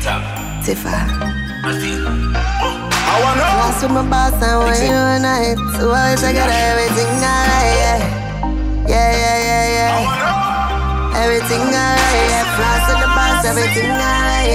Tifa. I wanna know. Lost with my boss and when you and I so always I got everything alright, yeah. I wanna know. Everything alright, yeah. Lost with the boss, everything alright,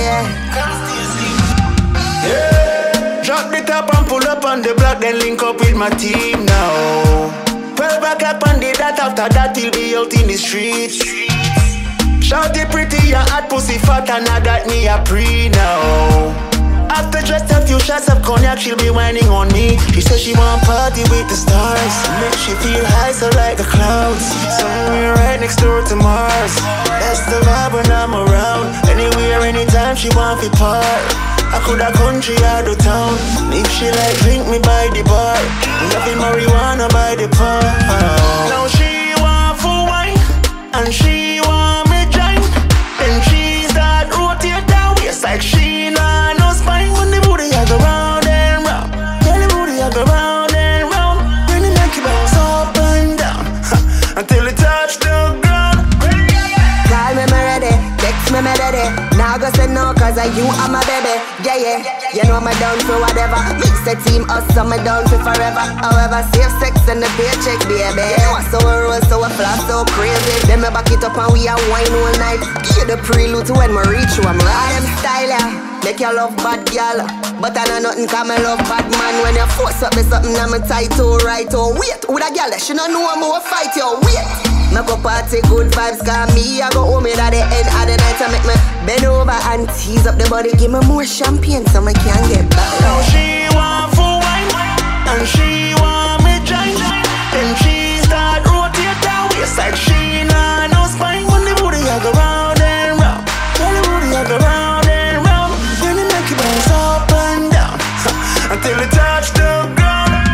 Yeah. Drop the top and pull up on the block, then link up with my team now. 12 o'clock on the dot, after that he'll be out in the streets. Shorty pretty and hot pussy fat and I got me a pre now. After just a few shots of cognac, she'll be whining on me. She says she want party with the stars, make she feel high so like the clouds. Somewhere right next door to Mars. That's the vibe when I'm around. Anywhere, anytime she want to part. I could a country out of town. If she like drink me by the bar, nothing marijuana by the pound. Now she want for wine and she want me join. Then she start rotate down waist like she nah no spine. When the booty I go round and round, yeah the booty I go round and round. When the make you bounce up and down until it touch the ground. Call me ready, text me ready. Now go say no cause you are my baby. Yeah. You know me down for whatever. Mix the team us so me down for forever. However, safe sex and the paycheck, baby. You know so we roll, so we flash, so crazy. Then me back it up and we a wine all night. Give you the prelude to when me reach you. I'm right them style, yeah. Make you love bad girl, but I know nothing cause me love bad man. When you force up me something I'm tight to right. Oh wait, with a girl that she don't know I'm gonna fight you. Wait. Make a party, good vibes, cause me I go home at the end of the night. I make me bend over and tease up the body. Give me more champagne so I can get back. Now she want for wine and she want me join. Then she start rotate down waist like she nah no spine. When the booty I go round and round, when the booty I go round and round. Then it make you bounce up and down until it touch the ground.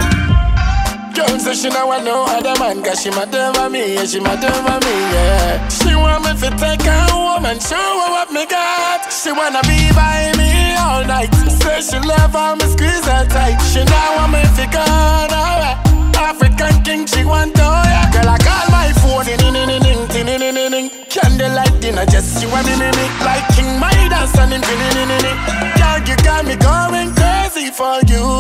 Girl say she don't want no other man, cause she mad over me, yeah, she mad over me, yeah. She want me to take her home and show her what me got. She wanna be by me all night. Say she love how me squeeze her tight. She now want me to go away. African king, she want to, yeah. Girl, I call my phone, ding. Candlelight dinner, just you and me, like King Midas and girl, you got me going crazy for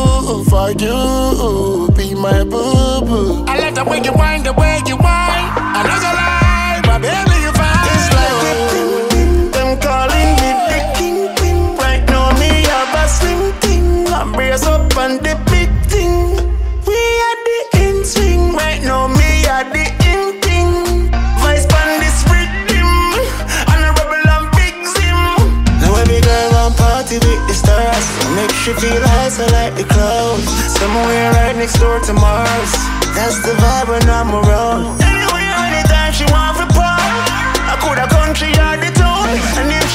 you, be my boo-boo. I like the way you whine, the way you whine. I know you lie, my baby, you fine. It's like the pin, them calling me the kingpin. Right now, me have a swing thing. I brace up on the big thing. We are the in swing. Right now, me are the in thing. Vice pan this rhythm, and a rebel and big zim. Now every girl want party with the stars. Make she feel high so like the clouds. Somewhere right next door to Mars. That's the vibe when I'm around. Anywhere, anytime she want to part. I could a country or the town. And